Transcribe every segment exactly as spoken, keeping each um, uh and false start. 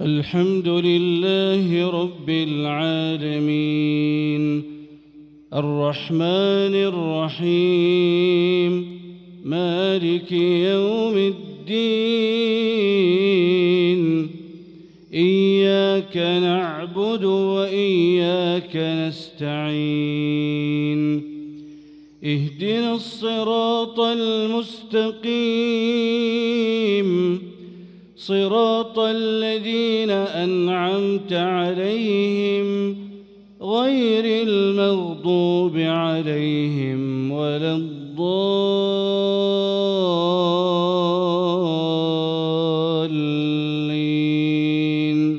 الحمد لله رب العالمين الرحمن الرحيم مالك يوم الدين إياك نعبد وإياك نستعين اهدنا الصراط المستقيم صراط الذين أنعمت عليهم غير المغضوب عليهم ولا الضالين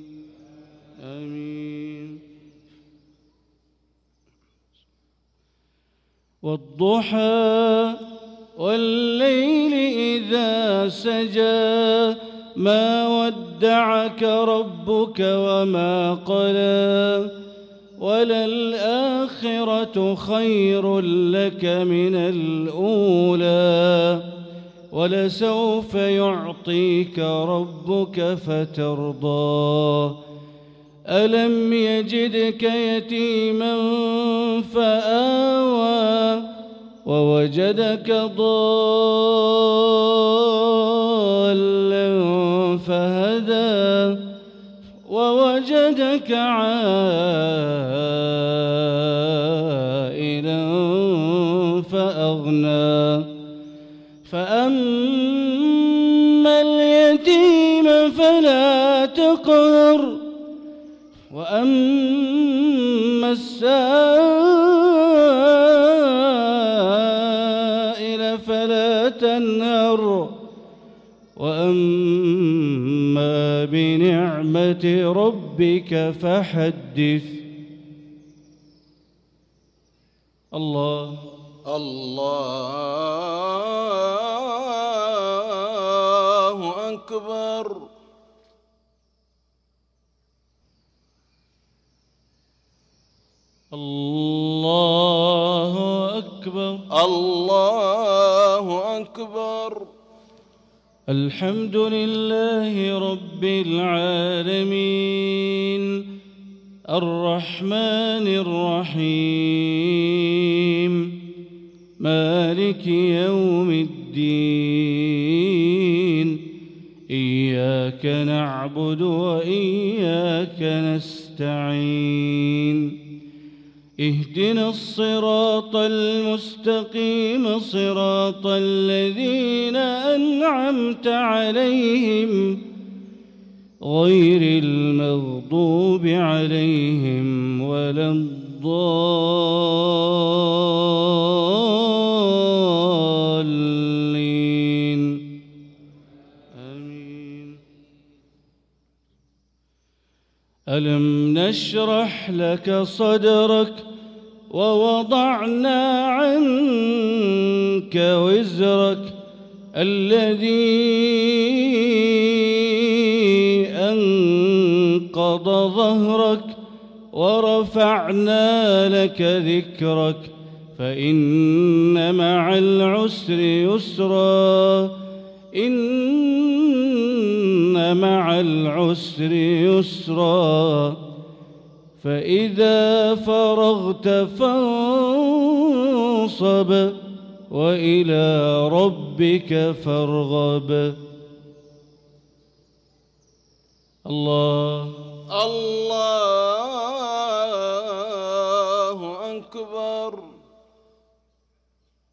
آمين. والضحى والليل إذا سجى ما ودعك ربك وما قلى وللآخرة خير لك من الأولى ولسوف يعطيك ربك فترضى ألم يجدك يتيما فآوى ووجدك ضالا فهدى ووجدك عائلا فأغنى فأما اليتيم فلا تقهر وأما السائل فلا تنهر وأما بنعمة ربك فحدث. الله الله أكبر. الله أكبر. الله أكبر. الحمد لله رب العالمين الرحمن الرحيم مالك يوم الدين إياك نعبد وإياك نستعين اهدنا الصراط المستقيم صراط الذين أنعمت عليهم غير المغضوب عليهم ولا الضالين آمين. ألم نشرح لك صدرك ووضعنا عنك وزرك الذي أنقض ظهرك ورفعنا لك ذكرك فإن مع العسر يسرا إن مع العسر يسرا فإذا فرغت فانصب وإلى ربك فارغب. الله الله أكبر.